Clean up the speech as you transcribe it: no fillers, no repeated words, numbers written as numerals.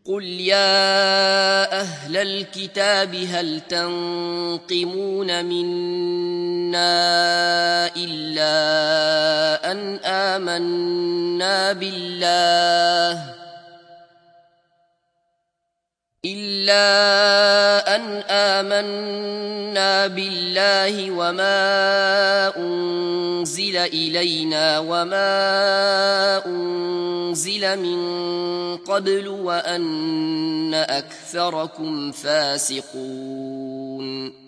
قل يا أهل الكتاب هل تنقمون منا إلا أن آمنا بالله وما أنزل إلينا وما أنزل من قبل وأن أكثركم فاسقون